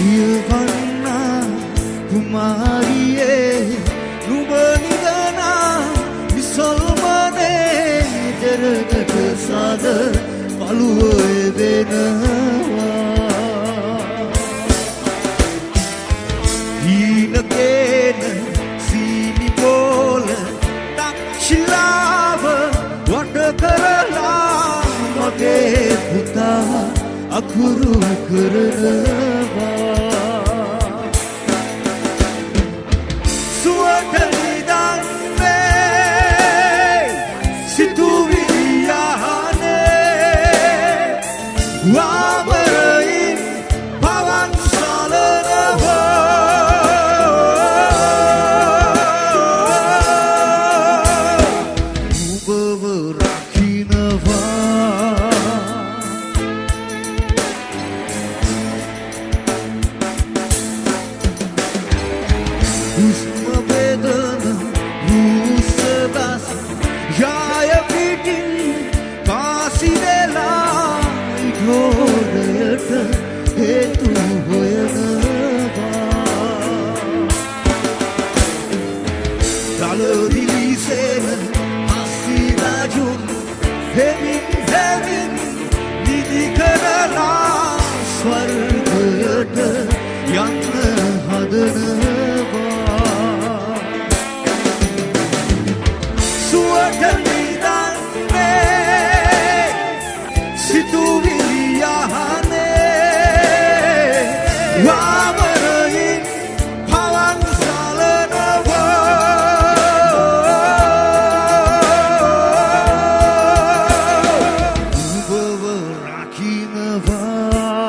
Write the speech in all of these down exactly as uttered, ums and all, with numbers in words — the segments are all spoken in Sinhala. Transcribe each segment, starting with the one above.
දියවන්නා කුමාරියේ නුඹ නිදනා විසල්මනේ දරකට සාද පළුවේ වෙනවා හීනකේන සීනි බෝල දක්ෂිලාව වඩ කරලා මගේ පුතා අකුරු කරනවා සුවට නිදන්නේ සිතුවිලි යහනේ වාමරයින් පවන් සලනවා ඔබව රකින්නවා Husma bedana Rusadas Jaya pitin Kasidela Idhodayata Hetu hoyanava Daladilisena Asirajun Hemin hemin Nidikarala Swargayata Yanna hadanava සිතුවිලි යහනේ වාමරයින් පවන් සලනවා ඔබව රකින්නවා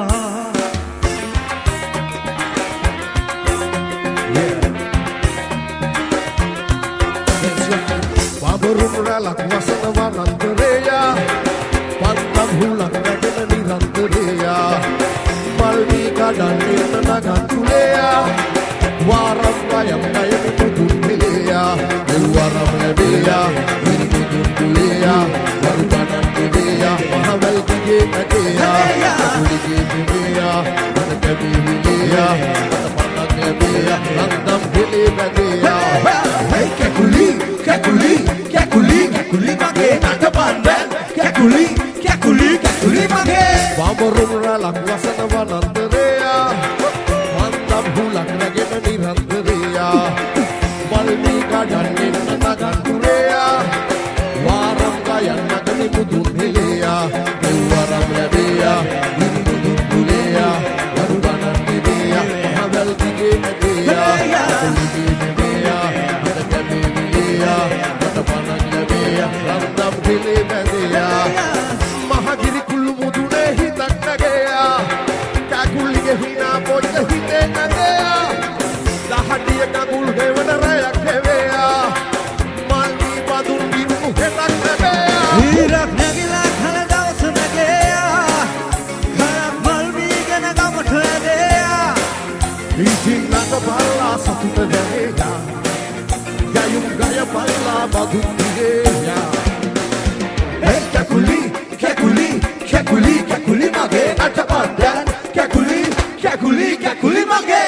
වබරුන් රැලක් වසනවා නන්දරේයා පන්තම් හුලක් නැගෙන නිරන්තරේයා මල්වී කඩන්නේ නගන්තුලේයා වාරම් වයම් නයන පුදුන් පිලේයා දෙවරම් ලැබේයා විනිදුන් තුලේයා වරුපණන් දෙවේයා මහවැල් දිගේ නැගේයා කුලිගේ දිවේයා මන කැබිවිලේයා මත පන්නක් ලැබේයා නන්දම් පිලේ නැගේයා හේ කැකුලි කැකුලි කැකුලි කැකුලි මගේ නට පන්දන් කැකුලි කැකුලි කැකුලි මගේ වබරුන් රැලක් වසනවා නන්දරේයා වන්දම් හුලක් නැගෙන නිරන්තරේයා මල්වී කඩන්නේ නගන්තුරේයා වාරම් ගයන් නගනි මුදුන් හෙලේයා දෙවරම් ලැබේයා විනිදුන් තුලේයා වරුවනන් දෙවේයා මහවැල් දිගේ නැගේයා කුලිගේ දෙවේයා මත කැබිවිලේයා මත පණන් ලැබේයා රන්දම් පිලේ බැඳේයා මහගිරි කුළු මුදුනේ හිතක් නැගේයා කැකුලිගේ හිනා පොච්ච හිතේ නැගේයා දහඩිය කකුල් හෙවන රැයක් හෙවේයා මල්වී බදුන් ගිරුණු හෙටක් නැබේයා හිරක් නැගිලා කන දවස නැගේයා කරක් මල්වී ගැන ගමට ඇදේයා ඉතින් ළඟ බලලා සතුට දැනේයා යයුම් ගය බලලා බදුන් දිගේයා කැකුලි කැකුලි කැකුලි කැකුලි මගේ අටපද්දන් කැකුලි කැකුලි කැකුලි මගේ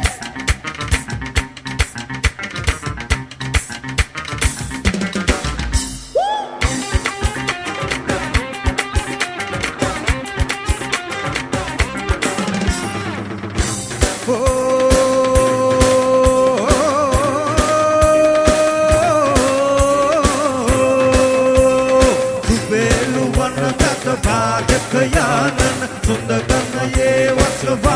Kayanan sundagan ye wasva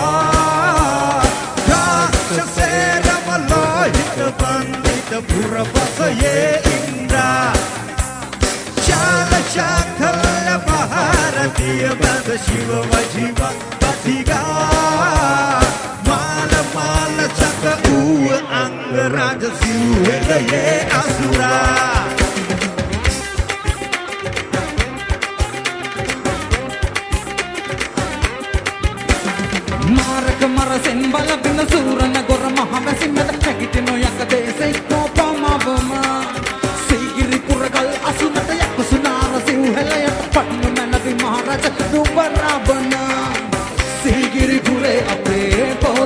Raksha seda malahita bandita pura basaye indra Chala chakala bharatiya banda shiva vajiva patiga Mala mala chaka uwa anga raja siuhega ye asura Maraka marasen bala bina surana gora mahavasi meda chakitino yakadese kopama bama Sigiri kuragal asunata yakusunara siuhela yata pannu nanadi maharaja dubarabana Sigiri kure ape po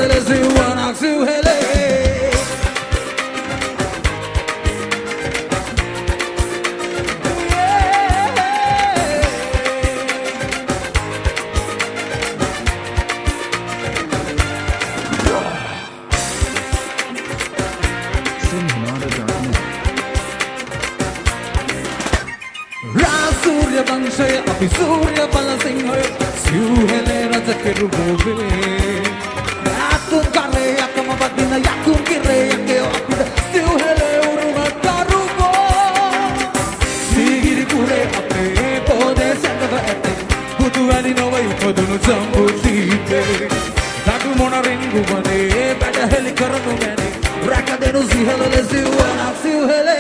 සිව්හෙල සිව්වනක් සිව්හෙලේ Surya Banshay, Api Surya Balasinghai, Siuhele Raja Kerubove. Yakun Kare Yakama Badina Yakun Kire Yakeo Apida, Siuhele Uruma Karubo. Sigiri Kure Ape, Pode Sandava Ate, Putu Valley Nova Ipodunu Jambu Tipe. Tatu Mona Ringu Bade, Bada Heli Karanu Mani, Rakadenu Sihele Siuana Siuhele.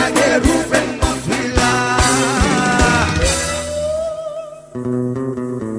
Thank you.